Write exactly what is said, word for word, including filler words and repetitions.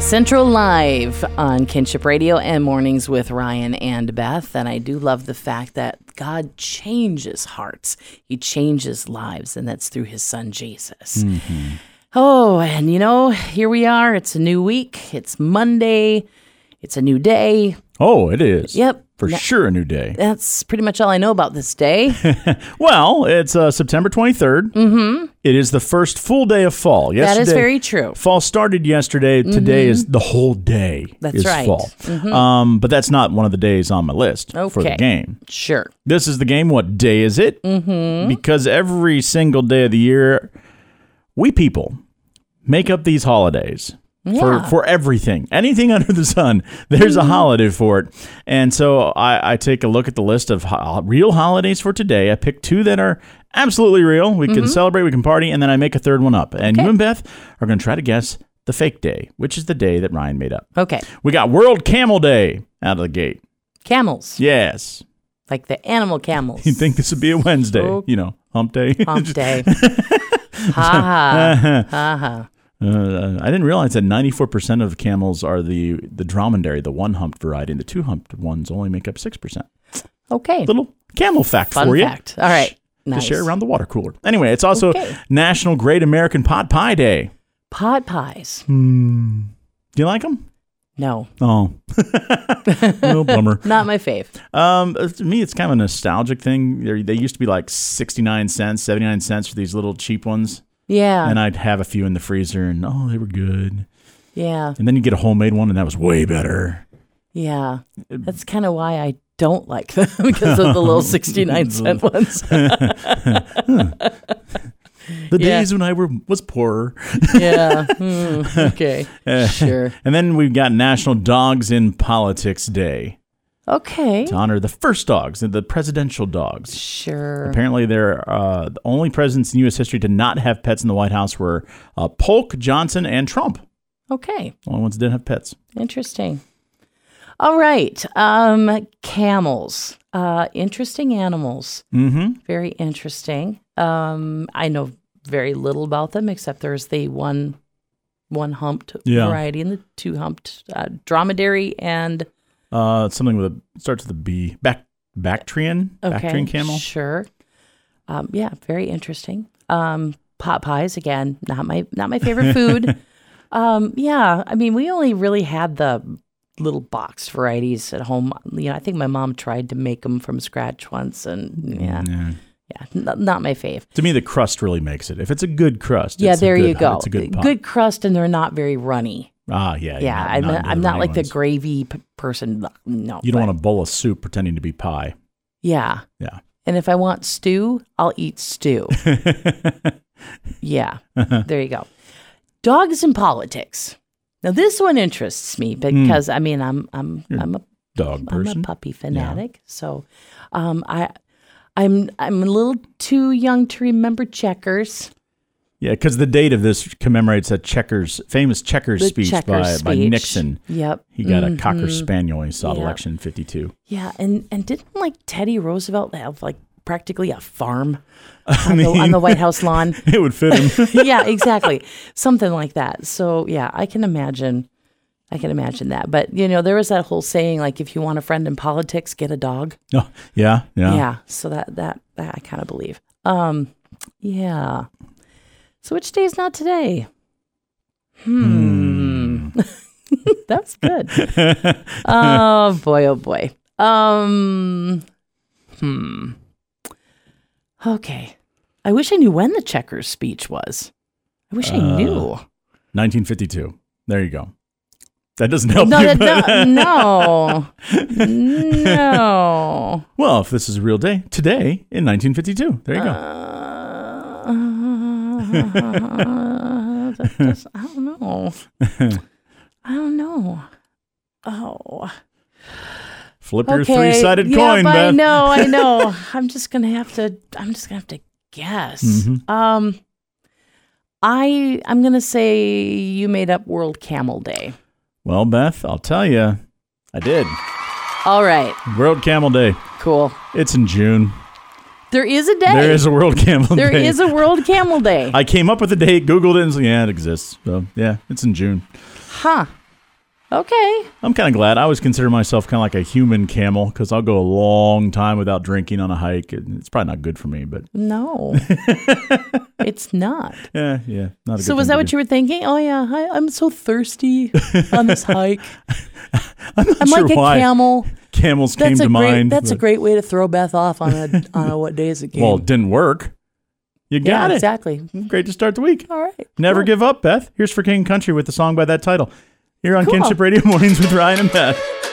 Central Live on Kinship Radio and Mornings with Ryan and Beth. And I do love the fact that God changes hearts. He changes lives, and that's through his son, Jesus. Mm-hmm. Oh, and you know, here we are. It's a new week. It's Monday. It's a new day. Oh, it is. Yep. For Now, sure a new day. That's pretty much all I know about this day. Well, it's uh, September twenty-third. Mm-hmm. It is the first full day of fall. Yesterday, that is very true. Fall started yesterday. Mm-hmm. Today is the whole day. That's is right. Fall. Mm-hmm. Um, but that's not one of the days on my list okay. for the game. Sure. This is the game. What day is it? Mm-hmm. Because every single day of the year, we people make up these holidays. Yeah. For for everything, anything under the sun, there's mm-hmm. a holiday for it. And so I, I take a look at the list of ho- real holidays for today. I pick two that are absolutely real. We mm-hmm. can celebrate, we can party, and then I make a third one up. And okay. you and Beth are going to try to guess the fake day, which is the day that Ryan made up. Okay. We got World Camel Day out of the gate. Camels. Yes. Like the animal camels. You'd think this would be a Wednesday, so, you know, hump day. Hump day. Ha ha. Ha ha. Uh, I didn't realize that ninety-four percent of camels are the, the dromedary, the one-humped variety, and the two-humped ones only make up six percent. Okay. Little camel fact Fun for you. fact. All right. Nice. To share around the water cooler. Anyway, it's also okay. National Great American Pot Pie Day. Pot pies. Hmm. Do you like them? No. Oh. No bummer. Not my fave. Um, to me, it's kind of a nostalgic thing. They're, they used to be like sixty-nine cents, seventy-nine cents for these little cheap ones. Yeah. And I'd have a few in the freezer, and oh, they were good. Yeah. And then you get a homemade one, and that was way better. Yeah. That's kind of why I don't like them, because of the little sixty-nine cent ones. The yeah. days when I were was poorer. Yeah. Mm, okay. Sure. And then we've got National Dogs in Politics Day. Okay. To honor the first dogs, the presidential dogs. Sure. Apparently, they're uh, the only presidents in U S history to not have pets in the White House were uh, Polk, Johnson, and Trump. Okay. The only ones that didn't have pets. Interesting. All right. Um, camels. Uh, interesting animals. Mm-hmm. Very interesting. Um, I know very little about them, except there's the one, one humped yeah. variety and the two humped uh, dromedary and. Uh, something with a starts with a B. Back Bactrian. Okay. Bactrian camel. Sure. Um, yeah. Very interesting. Um, pot pies again. Not my not my favorite food. um, yeah. I mean, we only really had the little boxed varieties at home. You know, I think my mom tried to make them from scratch once, and yeah, yeah, yeah n- not my fave. To me, the crust really makes it. If it's a good crust, yeah, it's there a good, you go. It's a good pot. Good crust, and they're not very runny. Ah, yeah, yeah. Not, I'm not not, I'm not like ones. the gravy p- person. No, you don't but, want a bowl of soup pretending to be pie. Yeah, yeah. And if I want stew, I'll eat stew. Yeah, there you go. Dogs in politics. Now this one interests me because mm. I mean I'm I'm You're I'm a dog person. I'm a puppy fanatic. Yeah. So, um, I I'm I'm a little too young to remember Checkers. Yeah, because the date of this commemorates a Checkers, famous Checkers the speech Checkers by, speech. by Nixon. Yep. He got mm-hmm. a Cocker Spaniel when he saw yep. the election in fifty-two. Yeah, and, and didn't like Teddy Roosevelt have like practically a farm I on, mean, the, on the White House lawn? It would fit him. Yeah, exactly. Something like that. So yeah, I can imagine. I can imagine that. But you know, there was that whole saying like, if you want a friend in politics, get a dog. Oh, yeah, yeah. Yeah. So that that, that I kind of believe. Um, yeah. So which day is not today? Hmm. hmm. That's good. Oh boy, oh boy. Um. Hmm. Okay. I wish I knew when the Checkers speech was. I wish uh, I knew. nineteen fifty-two. There you go. That doesn't help no, you. That, no, no, no. Well, if this is a real day, today in nineteen fifty-two. There you go. Uh, that just, I don't know. I don't know. Oh. Flip your okay. three-sided yep, coin, Beth. I know, I know. I'm just gonna have to. I'm just gonna have to guess. Mm-hmm. Um, I I'm gonna say you made up World Camel Day. Well, Beth, I'll tell you, I did. All right. World Camel Day. Cool. It's in June. There is a day. There is a World Camel there Day. There is a World Camel Day. I came up with the date, Googled it, and said, yeah, it exists. So, yeah, it's in June. Huh. Okay. I'm kind of glad. I always consider myself kind of like a human camel because I'll go a long time without drinking on a hike. It's probably not good for me, but no, it's not. Yeah, yeah. Not a good so was that what you were thinking? Oh yeah, I, I'm so thirsty on this hike. I'm, not I'm sure like a why camel. Camels that's came a to great, mind. That's but, a great way to throw Beth off on a on a what day is it game. Well, it didn't work. You got yeah, it. Exactly. Great to start the week. All right. Never cool. give up, Beth. Here's For King and Country with the song by that title. Here on Cool. Kinship Radio Mornings with Ryan and Beth.